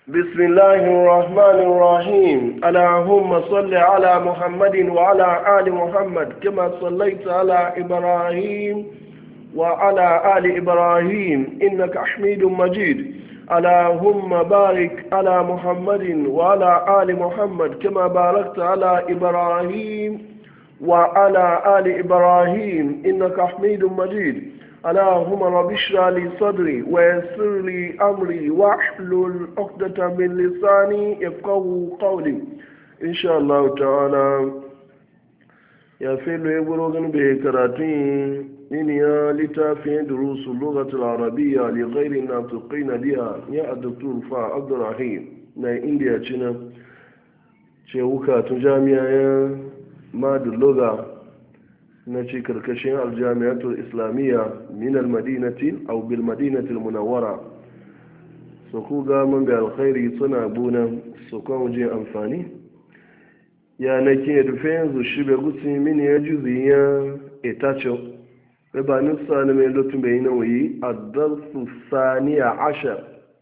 بسم الله الرحمن الرحيم اللهم صل على محمد وعلى آل محمد كما صليت على إبراهيم وعلى آل إبراهيم إنك حميد مجيد اللهم بارك على محمد وعلى آل محمد كما باركت على إبراهيم وعلى آل إبراهيم إنك حميد مجيد اللهم رب اشرح لي صدري ويسر لي امري واحلل عقدة من لساني يفقهوا قولي ان شاء الله تعالى يا فيلو يقولون بكراتين من يا لتافين دروس اللغة العربية لغير الناطقين بها يا الدكتور فا عبد الرحيم نا انديا تشنا شيوكا تجامعيا ماد اللغة na ce karkashin aljami'atul islamiyya min almadinati aw bil madinati almunawwara so ku ga mun ga alkhairi suna bunan so ko je amfani ya nake dufe yanzu shi be gutsi min ya juziya etacho be ba nusa ne me lotun be ina wi ad-darsu thaniya ashar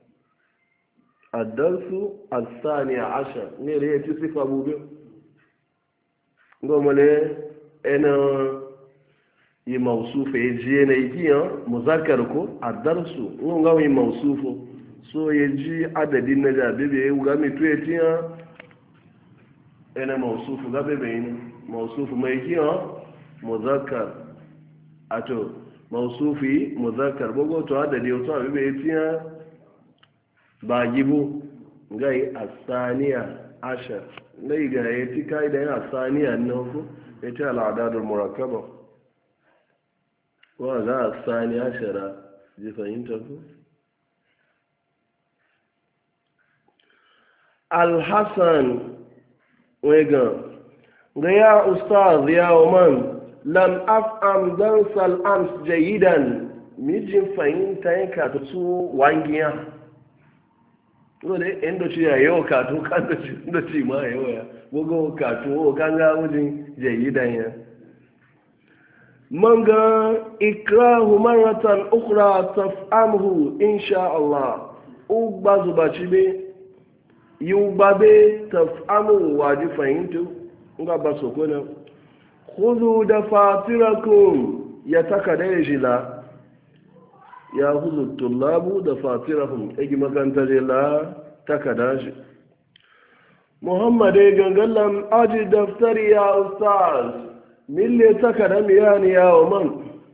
ad-darsu al-thaniya ashar ne re ti sifa bube ngomale ena yi mausufu ya ji na igiyan muzakar ko a darsu in ga yi mausufu so ya ji adadin na jabibe ya ga mai tuye tiya ena mausufu ga bebe yin mausufu mai igiyan muzakar a to mausufi muzakar bugu to adadi ya to abibe ya tiya ba gibu ga yi asaniya ashar na yi ga ya ti kai da yin asaniya na ku ita al'adadul murakkaba wa za a sani ashara ji fahimta ku alhassan wegan ga ya ustaz ya man lam af'am dansal ams jayidan mijin fahimta yanka ta su wangiya dole inda ci ya yau katu kan da ci ma yau ya gogo katu o kan ga wujin jayidan ya manga ikrahu maratan ukhra taf'amhu insha Allah ugba zubaci be yuba be taf'amu waji fahimtu nga ba sokona khudhu dafatirakum ya takada jila ya huzu tullabu da fatirahum egi makanta la takada shi muhammad ya gangallam aji daftari ya ustaz mille takada miyani ya man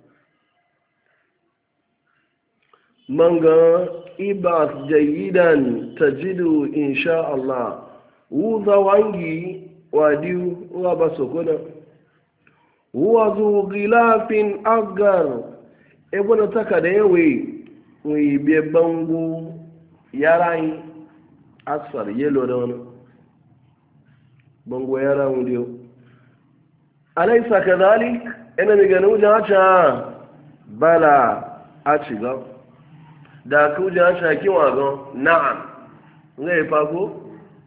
manga ibas jayidan tajidu insha Allah wuza wangi wadiu wa basokona huwa zu ghilafin agar ebona taka da yawe wi be bangu yaran asfar yelo da wani bangu yaran dio alaysa kadhalik ina mi ganu jacha bala a ciga da ku jacha kiwa ga na'am ngai fago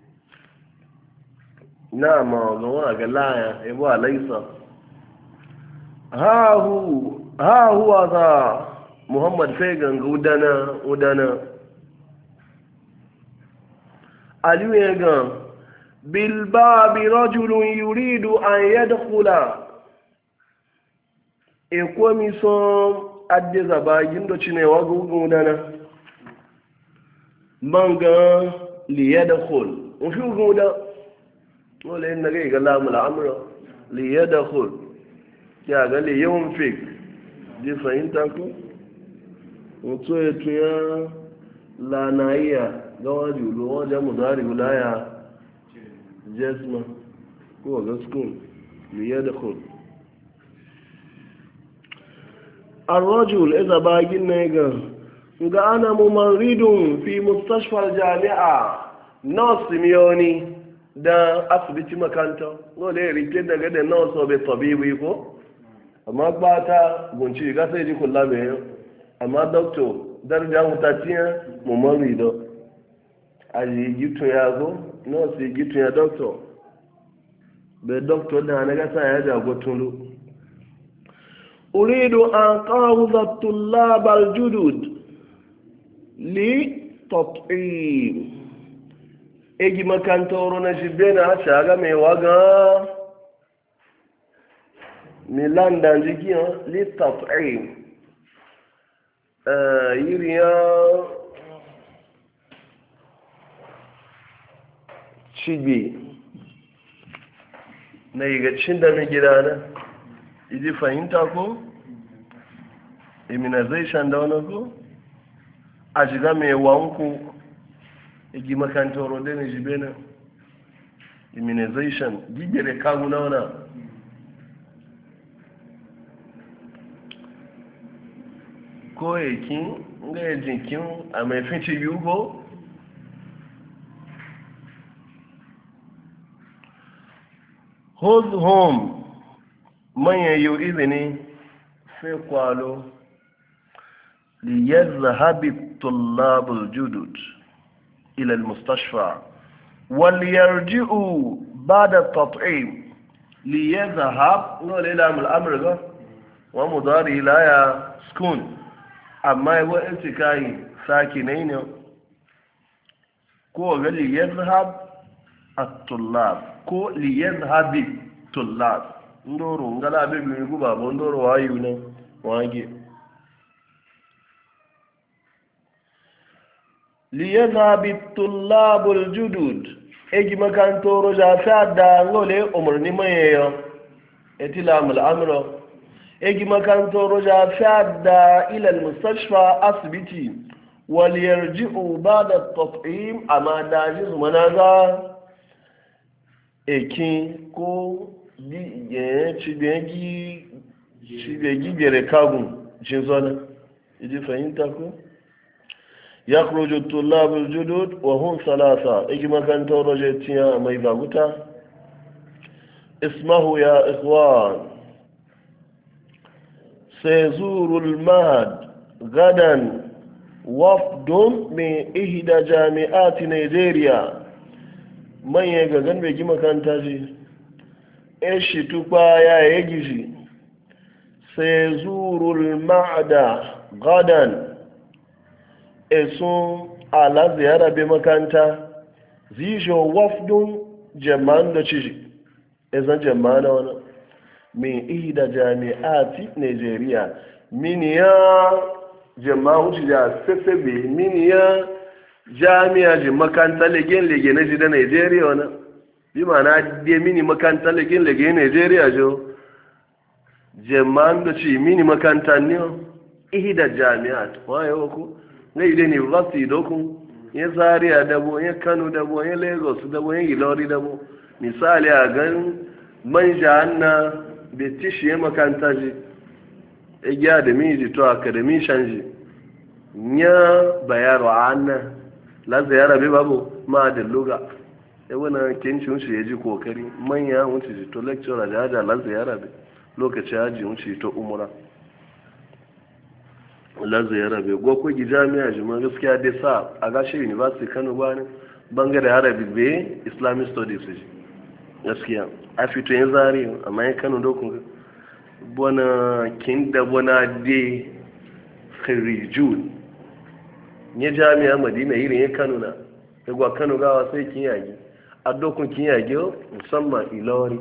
na'am ga wa ga laya ebo alaysa ha huwa za muhammad fegan ga udana aliyu ya ga bilbabi rajulun yuridu an yadkhula ekomi son adde zabagin do cinewa ga udana manga li yadkhul on fi uguda wala inna ga lamul amra li yadkhul ya ga li yunfik ji fahimta ku mutu ya tuya lanaiya gawa julu wajen muzari wilaya jesma ko ga skun liya da kun الرجل إذا باقينا ga ana mumarridun fi mustashfar jami'a nurse miyoni da asibiti makanta wale rike daga da nurse obe tabibi ko amma ba ta gunci ga sai ji kula mai yau amma doctor darja mutatiya mumarrido a yi gitu ya zo nurse yi gitu ya doctor bai doctor da na gasa ya jago tulu uridu an qawza tullab al-judud li tat'im egi makantoro na jibe na shaga mai waga milan da jiki littaf'in yiriya cibi na igacin da na gida na iji fahimta ko immunization da wani ko a shiga mai wanku igi makantoro da na jibe na immunization gigere kagu na wana ko yakin ga yajinkin a mai finci biyu ko hold home manyan yau izini sai kwalo ليذهب الطلاب الجدد إلى المستشفى وليرجعوا بعد التطعيم ليذهب نقول إلى الأمر ومضاري لا يسكن أما هو انتكاي ساكنين كو ليذهب الطلاب كو ليذهب الطلاب ndoro ngala bebe nguba bondoro wayu ne wange liyadhhab at-tullab al-judud eji makantoro ja sada ngole umurni mayeyo etilam al-amro eji makantoro ja sada ila al-mustashfa asbiti wal yarji'u ba'da at-tat'im ama dajiz managa ekin ko ye chibegi gere kagun jinzona idi fahimta ko يخرج الطلاب الجدد وهم ثلاثة إجمع كان تورجتيا ما يبغوتا اسمه يا إخوان سيزور المهد غدا وفد من إحدى جامعات نيجيريا من يغن بيجمع كان تاجي إيش تبا يا يجي سيزور المعد غدا esun ala ziyara be makanta zijo wafdun jaman da ciji ezan jamana wana min ihda jami'ati nigeria min ya jama'u ci da sesebe min ya jami'a ji makanta lege na ji da nigeria wana bi mana de mini makanta lege nigeria jo jaman da ci mini makanta ne ihda jami'at wayo ko na ide ne university dokun ya zaria dabo ya kano dabo ya lagos dabo ya ilori dabo misali a gan manja anna da tishi ya makanta ji ya da miji to academy shanji nya bayaro anna la ziyara be babu ma da luga e wana kincin shi yaji kokari manya wuce to lecturer da haja la ziyara be lokaci haji wuce to umra la ziyara bai gwakwa jami'a jima gaskiya dai sa a gashi university kano ba ne bangare arabic bai islamic studies shi gaskiya a fito yin zari amma yin kano dokun bona kinda bona de khirijun ne jami'a madina irin yin kano na gwa kano gawa sai kin yage a dokun kin yage musamman ilori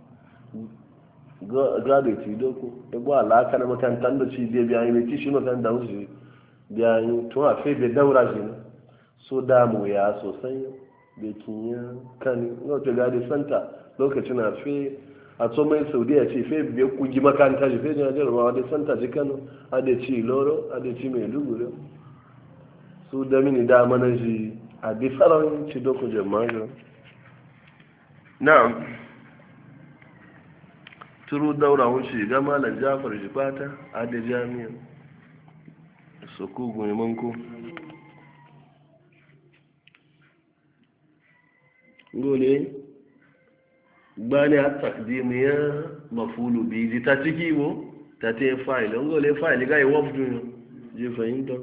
graduate doku ebo alaka na makarantar da ci biya yi mai tishi makarantar wuce biya yi tun a fai bai daura shi ne so damu ya sosai da kinya kan wata gadi santa lokacin a fai a tsomai saudiya ce fai bai kugi makaranta shi fai jina jarabawa da santa ji kano a da ci loro a da ci mai lugure su da mini dama na shi a di tsaron ci doku jama'a na'am turu daura wuce ga malam jafar jifata a da jami'a su kugu ne manko gole gbani a takdimiyar mafulu biyu ta ciki bo ta te fayil gole fayil ga yi wafdu je fahimta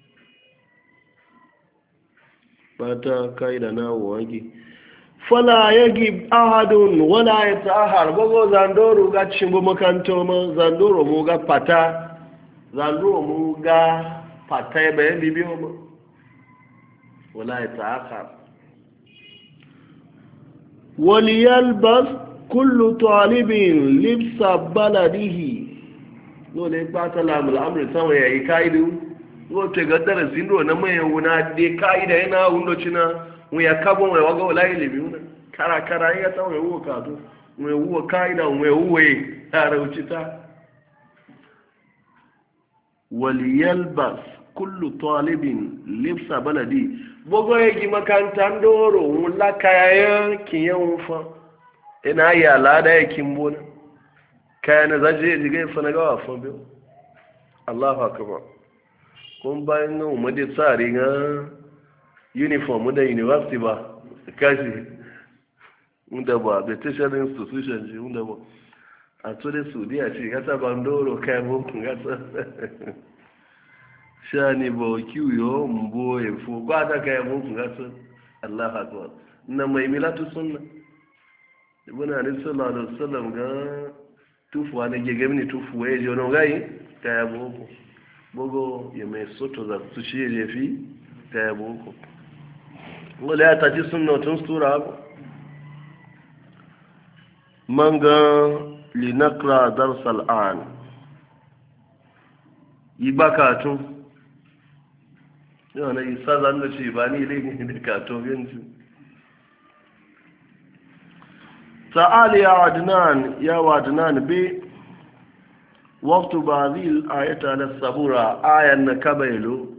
ba ta kai da nawo wangi fala yagib ahadun wala yatahar bogo zandoro ga chimbo makanto ma zandoro mu ga pata zandoro mu ga pata be bibiyo ma wala yatahar waliyalbas kullu talibin libsa baladihi dole ba ta lamul amri sama yayi kaidu wote ga darasin do na mai wuna de kaida yana wundo cina mu ya kabo mai waga wala ilimi wuna kara ya ta mai wuka to mai wuwa kaida mai wuwe tare ucita waliyalbas kullu talibin libsa baladi bogo yegi makantan doro wula kayan kiyan fa ina ya lada yakin bona kayan zaje diga fa na gawa fa biyo Allahu akbar kun bayan nan mu da tsari ga uniform da university ba kashi unda ba the tertiary institution ji unda ba a tsore Saudiya ce kasa bandoro kai mu kasa shani ba kiwo mbo efo ba da kai mu kasa Allahu akbar na mai milatu sunna ibn ali sallallahu alaihi wasallam ga tufuwa ne ge gemni tufuwa je no gai kai boko bogo ya mai soto za su shi je fi kai boko wala ya taji sunna tun sura manga linaqra dars al'an yibakatun yana isa zan da ce ba ni ile da kato yanzu ta'ali ya adnan ya wadnan bi waqtu ba'dil ayata lis-sabura ayan nakabailu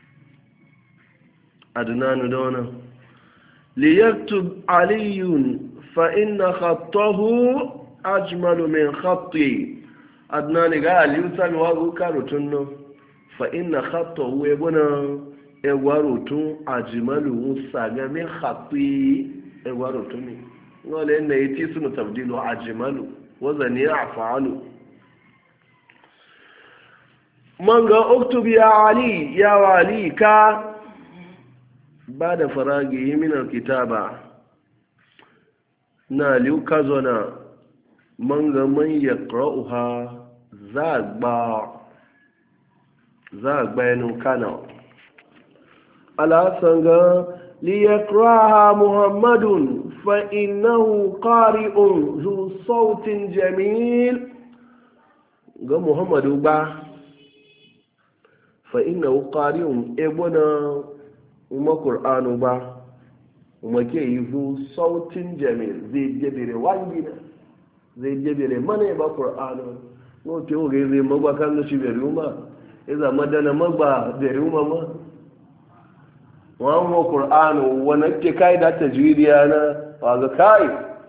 adnan dona liyaktub aliyun fa inna khattahu ajmalu min khatti adnan ga aliyu sami wa karutun no fa inna khattahu yabuna egwarutun ajmalu saga min khatti egwarutun ni wale ne yiti sunu tabdilu ajmalu wazani afalu manga uktub ya ali ya wali ka bada faragi min alkitaba na liu kazona manga man yaqra'uha zagba yanu kana ala sanga liyaqra'aha muhammadun fa innahu qari'un zu sautin jamil ga muhammadu ba fa innahu qari'un ebona umma qur'anu ba umma ke yuzu sautin jamil zai jabire wangina zai jabire mana ba qur'anu no te o ge zai magba kan no shi beruma iza madana magba beruma ma wa mu qur'anu wa nake kai da tajwidiya na wa ga kai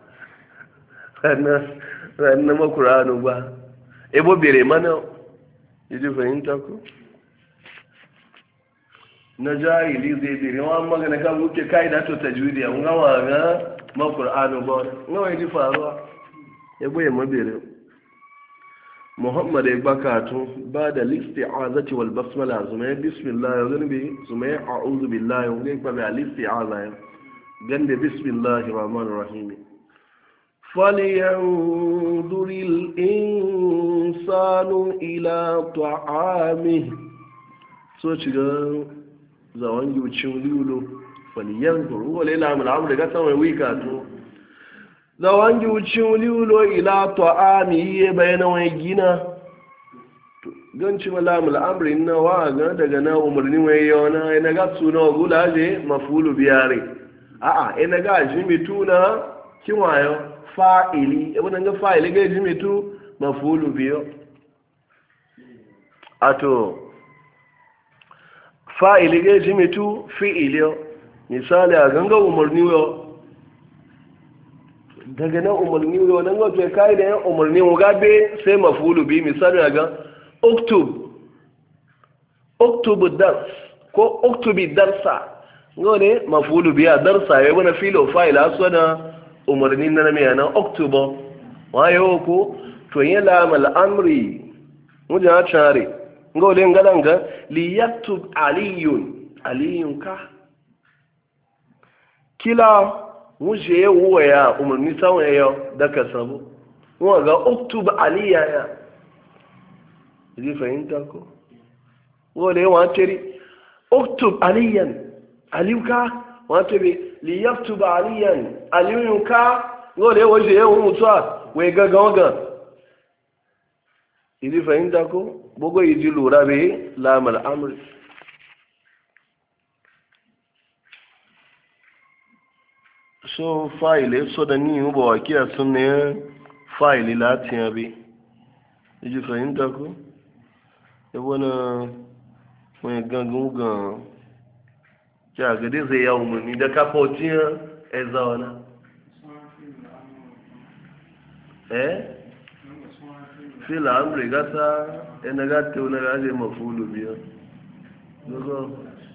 sannan ma qur'anu ba ebo bere mana yaji fahimta ko na jahili zai bere wa magana ka buke kai da to tajwidiya mun ga wa ga ma qur'anu ba nawa yaji faruwa ebo ya mabere muhammad ya bakatu ba da listi'azati wal basmala zuma bismillah ya zanbi zuma a'udhu billahi wa ga ba listi'aza gande bismillahir rahmanir rahim falyanzur al insanu ila ta'amihi so ciga zawan yucin lulu falyanzur wala ila amul daga sama wika to da wangi wucin liulo ila ta'ami ya bayana wani gina ganci malamul amrin na wa ga daga na umarni wani yawana ina ga suna gula je mafulu biyare a'a ina ga jimitu na kiwayo fa'ili ibn ga fa'ili ga jimitu mafulu biyo ato fa'ili ga jimitu fi'ili misali a ganga umarni yo daga nan umarni wannan wato kai da yan umarni mu gabe sai mafulu bi misali ga uktub dars ko uktubi darsa ngone mafulu bi darsa ya bana filo fa'il aswana umarni na me yana uktubo wayo ko to yala mal amri muja chare ngole ngalanga li yaktub aliyun ka kila wuje ya wuwa ya umarni samun ya daga sabo wọn ga oktub aliya ya zai fahimta ko wọn da yawan tiri oktub aliyan aliyuka wọn tiri li yaktuba aliyan aliyun ka ngole waje yau mutuwa wai gaggawa idi fahimta ko bugo yi ji lura bai lamar amri so file so da ni ubo wakia sun ne file latin abi idi fahimta ko ebona wani gangan gan ja gade zai yawo muni da kafotin ezawana fila amri gata ena gata una gaje mafulu biyo dogo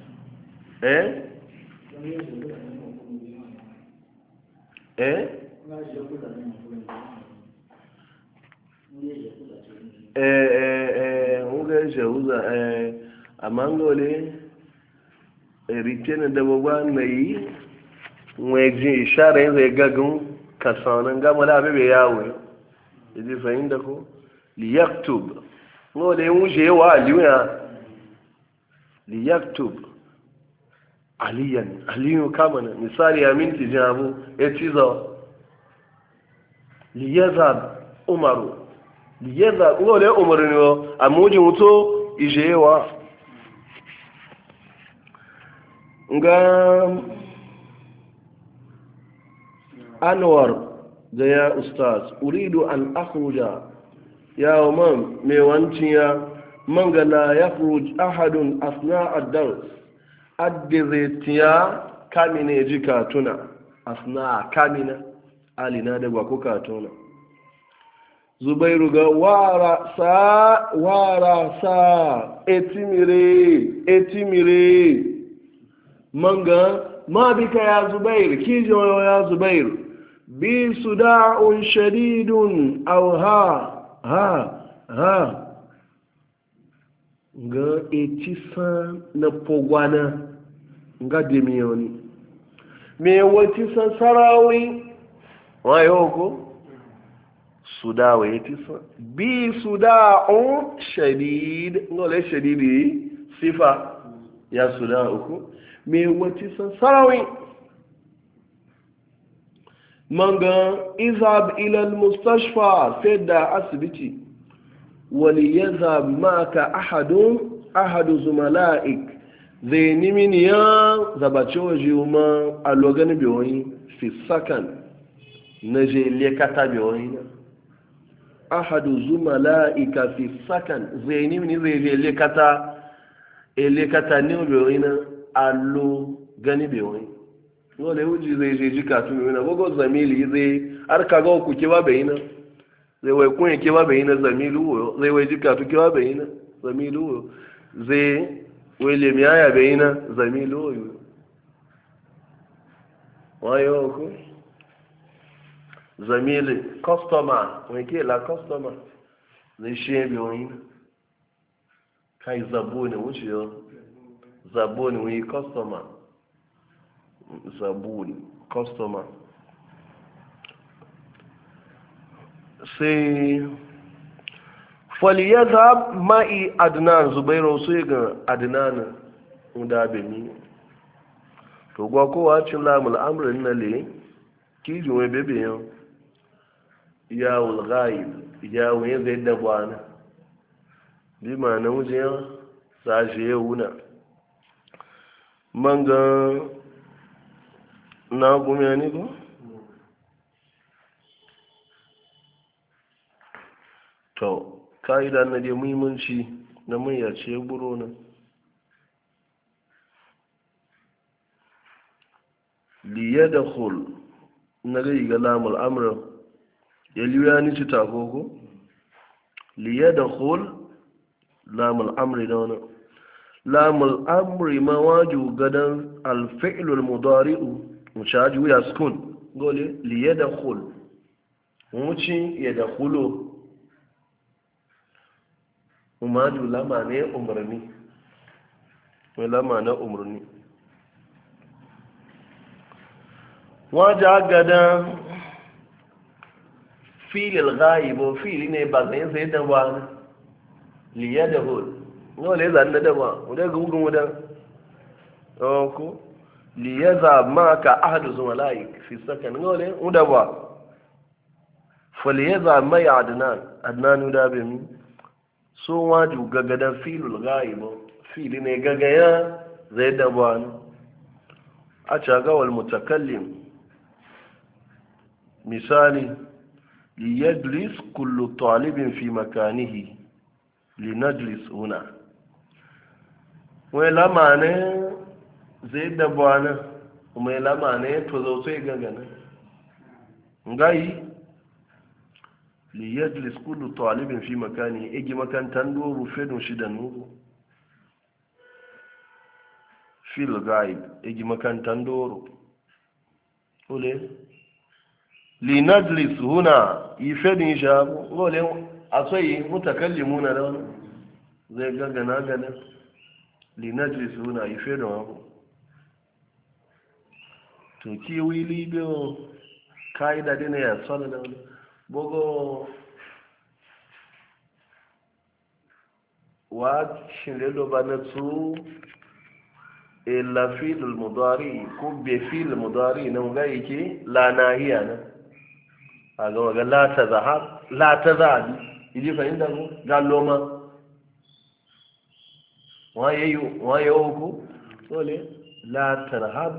uga shauza amangole ritena da bagwa nayi mweji ishara yanzu gagun kasanan gama da bebe yawo idi fahimta ko liyaktub ngole muje wa aliya liyaktub aliyan aliyu kama na misali ya minti jabu etizo liyazab umaru liyazab ngole umaru ni amuji muto ijewa nga anwar da ya ustaz uridu an akhruja ya man me wanciya man ga la yakhruj ahadun asna ad-dars ad-dirtiya kamine jika tuna asna kamina alina da ba ku katuna zubairu ga wara sa etimire manga ma bika ya zubair kijo ya zubair bi suda'un shadidun aw ha ga etisa na pogwana nga demioni me watisa sarawi wayoko sudawa etisa bi suda'un shadid ngole shadidi sifa ya suda'uku me watisa sarawi manga izhab ila almustashfa fida asibiti waliyazhab maka ahadu zumalaik zaini min ya zabachoji uma alogani biyoyi fi sakan naje lekata biyoyi ahadu zumalaika fi sakan zaini min zaje lekata ni biyoyi na allo gani biyoyi wale wuji zai je jika tun yana gogo zamili zai arka ga ku kewa bayina zai wai kun kewa bayina zamili wo zai wai jika tu kewa bayina zamili wo zai wai le miya bayina zamili wo wayo ko zamili customer wai ke la customer zai shi bi wani kai zabuni wuce yo zabuni wai customer zabuni customer sai faliyazab ma'i adnan zubairu sai ga adnan da bemi to gwa kowa cin lamul amrin na le kiji wai bebe yan ya wul ghaib ya wai zai da bwana bi ma na wujen saje wuna manga na gumi ne ko to ka'ida na dai muhimmanci na mayyace buro na liyadakhul na gai ga lamul amr ya liya ni ci takoko liyadakhul lamul amri da wani lamul amri ma waju gadan alfi'lul mudari'u mucaji wuya sukun gole liyadakhul muci yadakhulu umaju lama ne umarni mai lama na umarni waja gada filil ghaibo fili ne ba zai sai da ba liyadakhul wale zan da ba wadda ga hukun wadda ko liyaza maka ahadu zumalaik fi sakan ngole unda ba faliyaza mai adnan da be mi so waju gagadan filul ghaib fili ne gagaya zai da ba a caga wal mutakallim misali liyajlis kullu talibin fi makanihi linajlis huna wai lamane zai da bwana mai lamane to zo sai gagana ngai liyajlis kullu talibin fi makanihi igi makantan doru fedun shi da nuru fil gaib igi makantan doro ole linajlis huna ifedin shabu ole asoyi mutakallimuna da wani zai gagana gana linajlis huna ifedin abu to ki wili biyo kaida dina ya tsala da wani bogo wa shirelo bana su illa fil mudari ko be fil mudari nan ga yake la nahiya nan a ga la tazahab la tazabi idi fahimta ko galloma waye ku dole la tarhab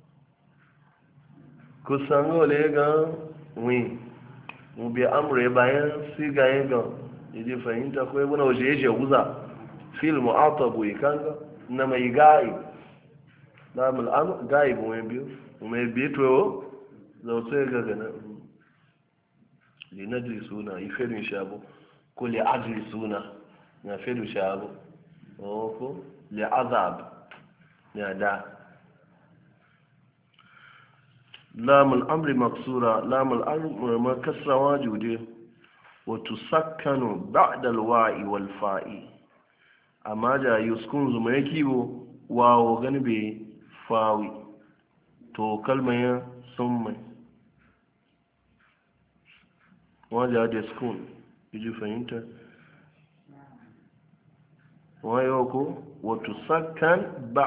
kusan gole ga wi mu bi amre bayan siga yin ga idi fahimta ko ibn waje yaje guza fil mu'atabu ikanga na mai gai na mul am gai bu mai biyu to zauce ga gana linajli suna ifedun shabu ko li ajli suna na fedu shabu ko li azab ya da lamul amri maksura lamul amri makasra wajude wa tusakkanu ba'da alwa'i wal fa'i amma da yuskun zuma yakibo wawo gani be fawi to kalmaya summa wajen da skun iji fahimta wayo ko wato sakan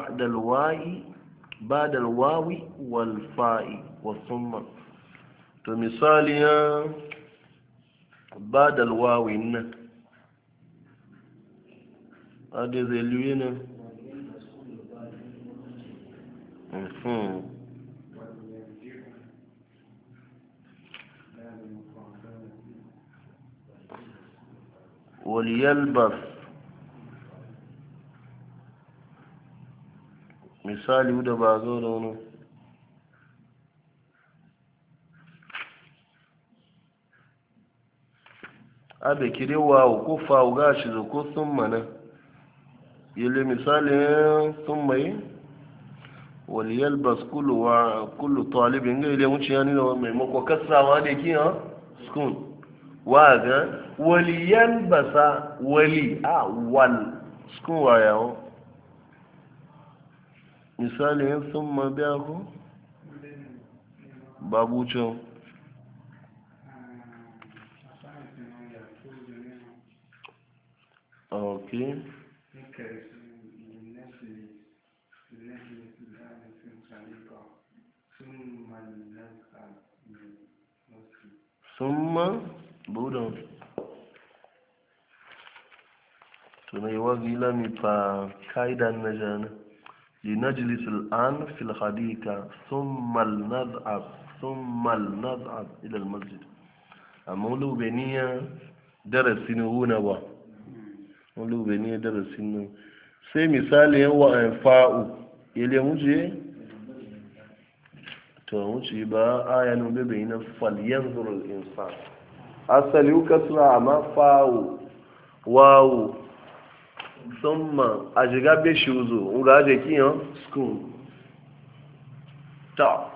ba'dal wawi wal fa'i wasumma to misali ya ba'dal wawi nan ade zai liye nan وليلبس misali da ba zo da wani abe kirewa ko fawo gashi da ko sun mana yale misali sun mai waliyalbas kullu talibin ga ile wuce yani da maimako kasawa da kiyan skun waga waliyan basa wali a wal skun wayawo misali yin sun mabiya ku babu can ok summa budan tunai wagi lami fa kaidan na jana linajlis al'an fil hadika thumma nad'ab ila al-masjid amma lu beniya darasin huna ba lu beniya darasin sai misali yawa fa'u ile muje to wuce ba ayanin bebe na falyanzur al-insan asali kasra amma fawo wawo summa ajiga be shuzo nga je kiyan school ta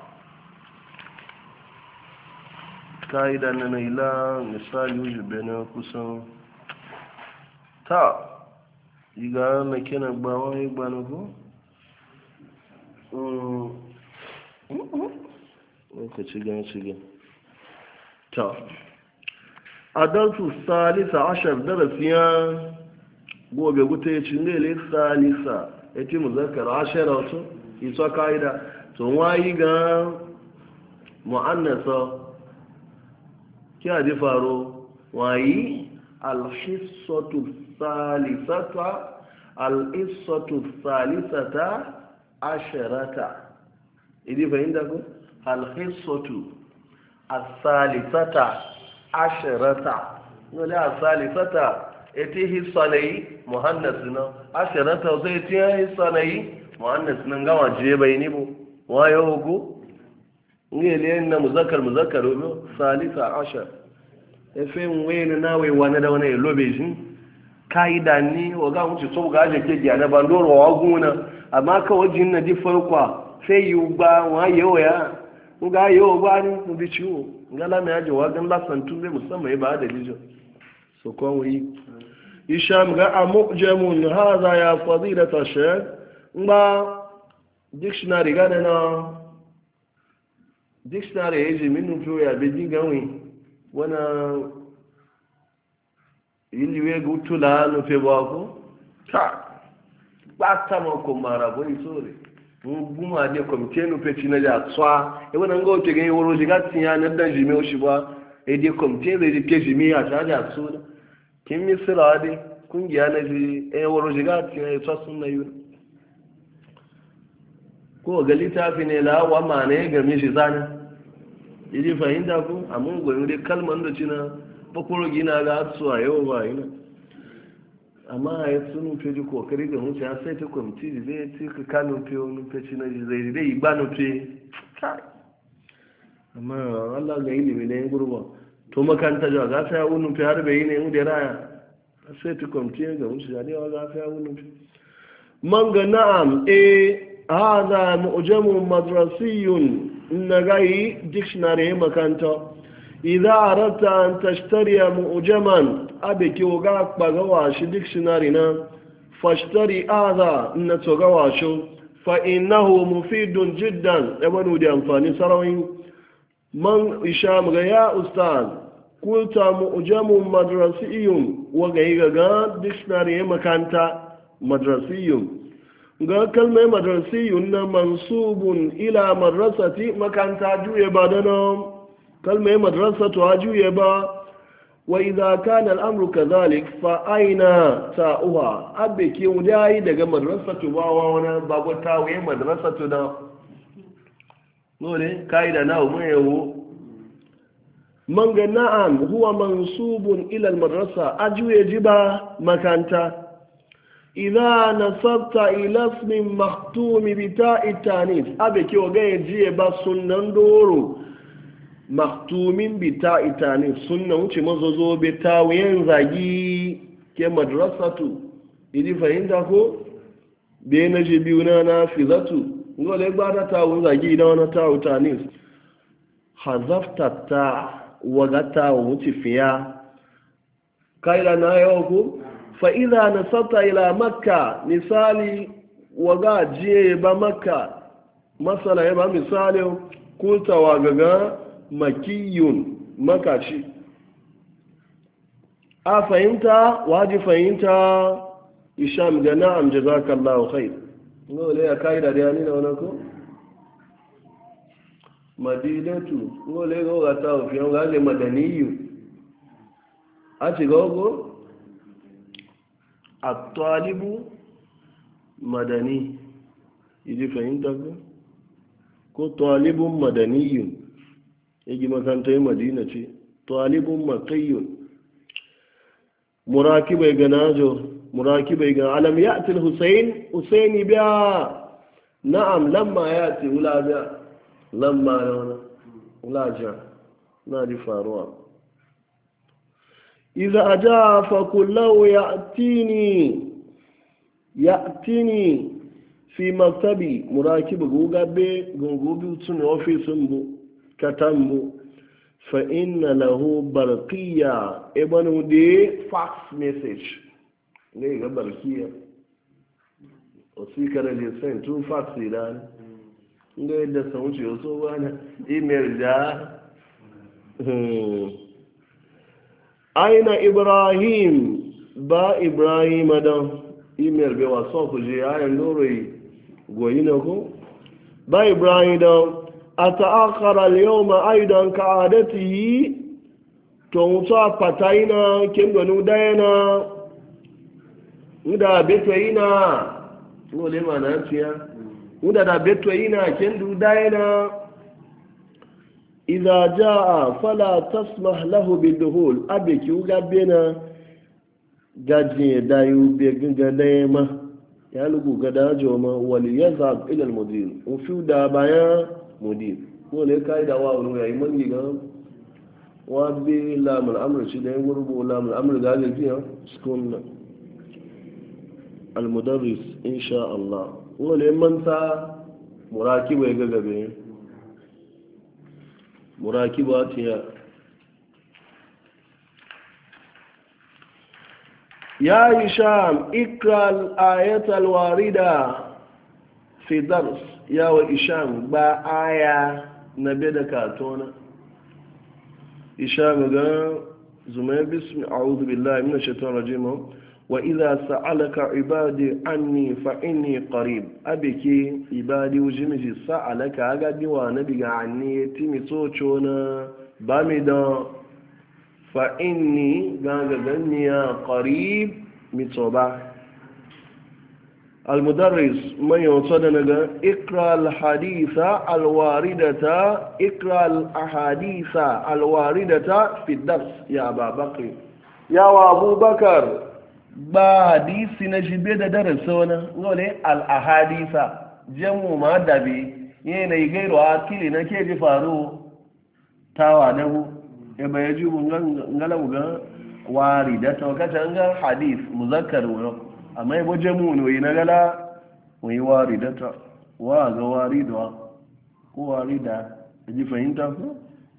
kaida na ila misali wuce bena kusan ta iga na kena gbawa igba na ko shiga ta adaltu salisa ashar darasiya gobe guta ya cinye le salisa ya ce muzakkar ashara wato isa ka'ida to wayi ga mu'annasa kiya ji faro wayi alhissatu salisata alhissatu salisata asharata idi fahimta ko alhissatu asalisata asharata wale asalisata eti hissanai muhannas na asharata zai tiya hissanai muhannas nan gama je bai ni bu wayo go ngele na muzakkar obo salisa ashar efe nwene nawe wana da wana lobe shi kaida ni waga mu so ga je ke gya na bandoro wa guna amma ka wajin na di farkwa sai yuba wa yoya nga yo ba ni mu bi ciwo ngala me aje wa gan lasan tumbe musamman ba da lijo so ko wi isham ga amujamun hadha ya fadilata shaykh ba dictionary ga na dictionary yaji minu fiyo ya be dingawi wana iliwe gutula no fe bako ta bata mo ko mara boy sore guma de komite no pe tina ja tswa e wana ngo te ga woro jiga tinya na dan jime o shiba e de komite de ke jime a ta ja tsuna kin mi sira de kungiya na ji e woro jiga tinya e tswa sunna yu ko ga litafi ne la wa mane ga mi shi zani idi fahimta ku amma goyin dai kalman da cina bakoro gina ga su a yau ba ina amma ya sunu fe ji kokari ga mutu ya sai ta kwamiti da zai ci ka kano fe wani fe cina ji zai dai igba no fe amma Allah ga ilimi ne gurba to makanta ja ga sai wani fe har bai ne mu da raya sai ta kwamiti ga mutu ya dai ga sai wani fe man ga na'am hada mu'jamun madrasiyun نغاي ديكشناري مكانتا اذا اردت ان تشتري مؤجما ابيكي وغاك باغواش ديكشنارينا فاشتري هذا نتوغواشو فانه مفيد جدا ابنو دي امفاني سراوين من هشام يا استاذ قلت مؤجم مدرسي وغايغا ديكشناري مكانتا مدرسي ga kalmar madrasiyun na mansubun ila madrasati makanta juye ba da nan kalmar madrasatu a juye ba wa idza kana al-amru kadhalik fa aina ta'uha abbe ke wudai daga madrasatu ba wani babu tawaye madrasatu da nore kaida na mu yawo man ga na'am huwa mansubun ila al-madrasa ajuye jiba makanta إذا نصبت إلى اسم مختوم بتاء التانيث أبكي وغاية جيه بس سنن دورو مختوم بتاء التانيث سنن وچي مزوزو بتاء وينزاجي كمدرسة إذي فهمتكو بين جبيونا نافذة نقول لك بعد تاء وينزاجي إذا تاء التانيث حذفت التاء وغتا ومتي فيها كايلا نايوكو فإذا نصبت إلى مكة مثالي وغا جيب مكة مثلا يبقى مثالي قلت وغا مكي مكاشي أفهمت واجي فهمت إشام نعم جزاك الله خير نقول يا كايدا ديانين ونكو مدينة نقول يا غاتا في غالي مدني أتي غوغو الطالب مدني يجي فهمتك ko talibun madaniyun yaji makarantar madina ce talibun makayyun murakibai ga najo murakibai ga alam ya'til husaini biya na'am lamma ya'ti wulaja lamma yana wulaja na di faruwa idza aja fa kullu ya'tini fi maktabi murakibu gugabe gungubi tun ofisin bu katambu fa inna lahu barqiya ibanu de fax message ne ga barqiya o si kare le send to fax idan ne da sauci so wani email da aina ibrahim ba ibrahim da email be whatsapp je ayan dore goyi na ko ba ibrahim da ata'akhkhara al-yawma aidan ka'adatihi to mutu a pataina kendo nu dayana muda betoina ngole mana tiya muda da betoina kendo dayana idza jaa fala tasmah lahu biduhul abeki uga bena gaje dayu be ganga ma ya lugu gada joma wal yazhab ila al mudir ufi da baya mudir ngole kai da wa wani yayi mangi ga wabi lamun amur shi da ya gurbu lamun amur ga gaji ya sukun almudarris insha Allah wale manta murakiba ya gagabe murakiba tiya ya hisham ikra al-ayat al-warida fi dars ya wa hisham ba aya na beda katona isham ga zumaya bismi a'udhu billahi minash shaitanir rajim wa idha sa'alaka ibadi anni fa inni qarib abiki ibadi ujimiji sa'alaka aga diwa nabi ga anni timi sochona bamida fa inni ga ganniya qarib mitoba المدرس من يوصلنا اقرا الحديث الواردة اقرا الاحاديث الواردة في الدرس يا ابا بكر يا ابو بكر با حديث نجيب ده درس وانا نقول الاحاديث جمع ما دبي yana gairu akili na ke ji faru tawa da mu ya bai ji ngalamu ga waridata wakata nga hadith muzakkar wa amma yabo jamu ne na gala wai waridata wa ga waridwa ko warida ji fahimta ko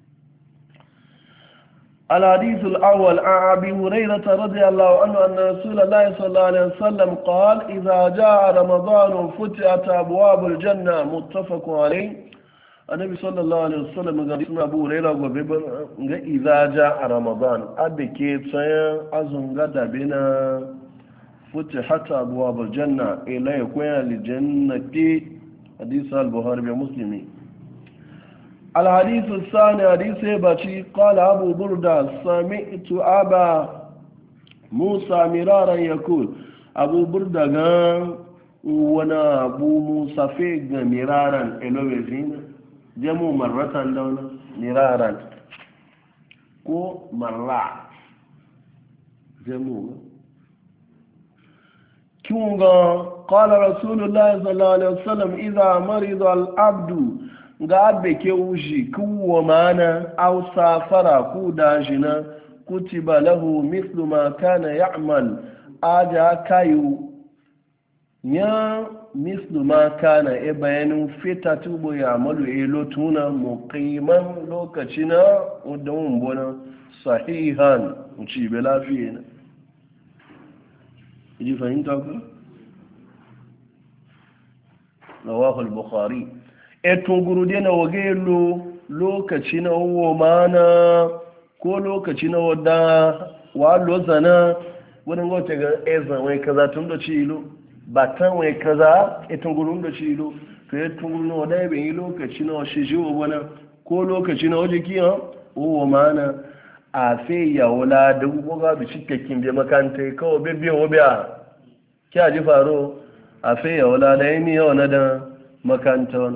الحديث الأول عن أبي هريرة رضي الله عنه أن رسول الله صلى الله عليه وسلم قال إذا جاء رمضان فتحت أبواب الجنة متفق عليه النبي صلى الله عليه وسلم قال اسم أبو هريرة وبيبر إذا جاء رمضان أبكي تسيا أزن قد بنا فتحت أبواب الجنة إلا يكون للجنة حديث البخاري ومسلم الحديث الثاني حديث بشي قال أبو بردة سمعت أبا موسى مرارا يقول أبو بردة قال وانا أبو موسى فيق مرارا إلوه جمو مرة دونا مرارا كو مرة جمو كيونغا قال رسول الله صلى الله عليه وسلم إذا مرض العبد ga abe ke wuji kuwa mana au safara ku dajina kutiba lahu mithlu ma kana ya'mal aja kayu ya mithlu ma kana e bayanin fita tubo ya malu e lotuna muqiman lokacina udun bona sahihan uci be lafiya na ji fahimta ku rawahu al-bukhari etun gurude na wage lokaci na wo mana ko lokaci na wadda wa lozana wani gote ga ezan wai kaza tun da ci ilo batan wai kaza etun gurun da ci ilo to etun gurun na wadda bai yi lokaci na shi ji wani ko lokaci na waje kiyan wo mana a fe ya wula da goga bi cikakken bai makanta kawai bai biyan wa biya kya ji faro a fe ya wula da yi ni yau na da makanta wani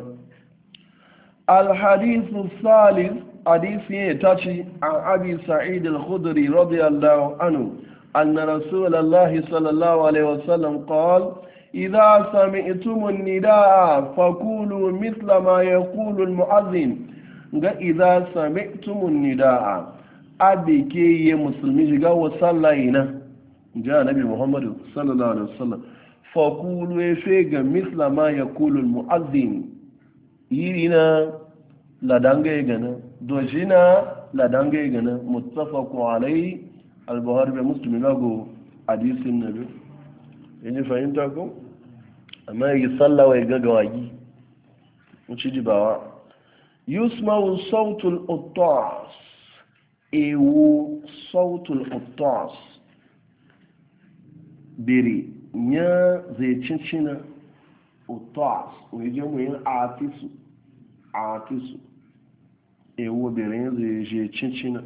الحديث الثالث حديث يتشي عن أبي سعيد الخدري رضي الله عنه أن رسول الله صلى الله عليه وسلم قال إذا سمعتم النداء فقولوا مثل ما يقول المؤذن إذا سمعتم النداء أبي كي مسلمي جاء وصلينا جاء نبي محمد صلى الله عليه وسلم فقولوا يفيق مثل ما يقول المؤذن yirina ladangai gana dojina ladangai gana muttafaqu alai al-buhari da muslim lago hadisin nabi yaji fahimta ko amma yi sallawa ya ga gawagi muci jibawa yusma'u sautul uttas ewu sautul uttas biri nya zai cincina utas wuje mu yin atisu ewo birin zai je cincina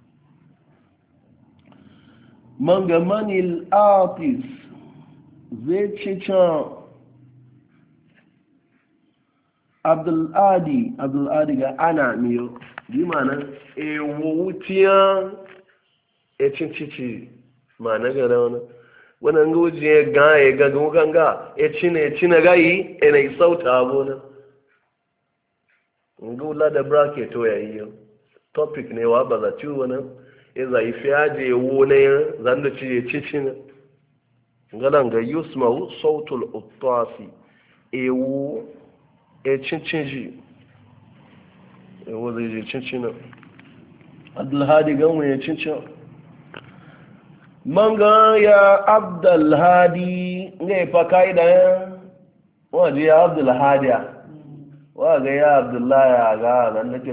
manga manil atis zai cincin abduladi ga ana miyo bi mana ewo wutiya e cincici ma na gara wani wannan gojiye ga ya ga ganga e cine gayi e na sauta abona ngula da bracket to yayi topic ne wa ba za ci wani e za yi fiyaje wo ne zan da ci cicin ngalan ga yusma sautul uttasi ewo e cincinji ewo zai je cincin abdulhadi ganwa ya cincin manga ya abdulhadi ne fa kaida ya waje ya abdulhadi waga ya abdullahi ga nan nake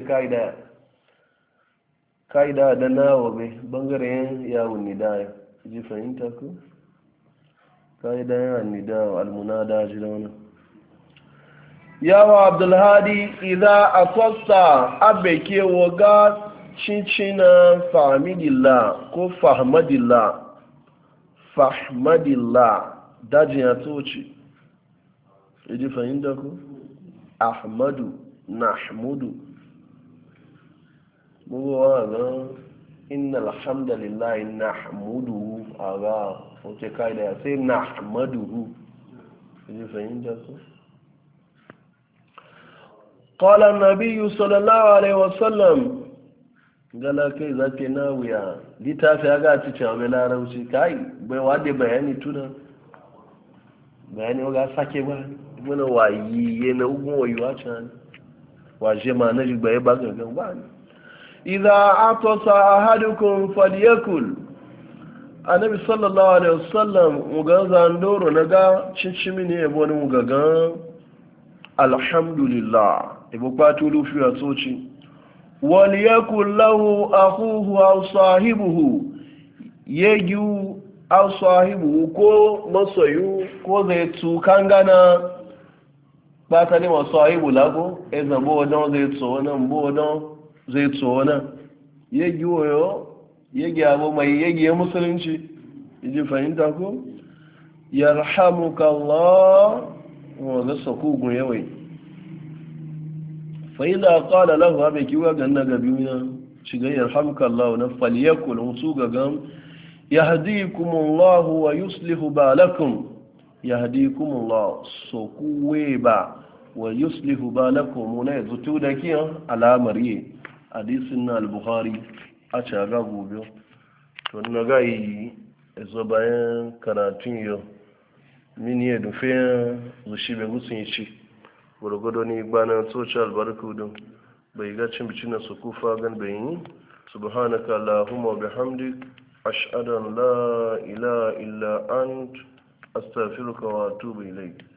kaida da nawa bai bangaren yawon nidaya ji fahimta ku kaida ya nidaya almunada ji da wani yawa abdulhadi idza asasta abeke waga cincina fahimidillah ko fahmadillah dajin ya toci ji fahimta ku ahmadu nahmudu bugowa ga inna alhamdulillah nahmuduhu aga wace kaida ya sai nahmaduhu ji fahimta ku qala an-nabiy sallallahu alaihi wasallam gala kai zake na wuya litafi ga ci cewa larauci kai bai wade bayani tuna bayani ga sake ba muna wayi yana ugun wayuwa can waje ma na ji bai ba gangan ba idza atasa ahadukum falyakul annabi sallallahu alaihi wasallam muga zandoro naga cincimi ne yabo ne muga ga alhamdulillah ibo patulu fi asoci waliyakul lahu akhuhu aw sahibuhu yeju aw sahibuhu ko masoyu ko zai tukangana ba ta ne masu haibu lago ya zabo wadon zai tsoho nan bo wadon zai tsoho nan ya giwoyo ya gyabo mai ya giye musulunci ji fahimta ko yarhamuka Allah wanda sakugun yawai fa'ida qala lahu abe kiwa ganna gabi na shiga yarhamuka Allah na falyakul musu gagan yahdikumullahu wa yuslihu balakum yahdikumullah sokuwe ba wa yuslihu balakum na zutu da kiyan alamar yi hadisin na al-bukhari a caga gobe to na ga yi zo bayan karatun yau mini ya dufe zushi bai gutsun yi ci gwargwado ni gbanan social barku don bai ga cin bici na su kufa gan bai yi subhanaka allahumma bihamdik ashhadu an la ilaha illa ant astaghfiruka wa atubu ilayk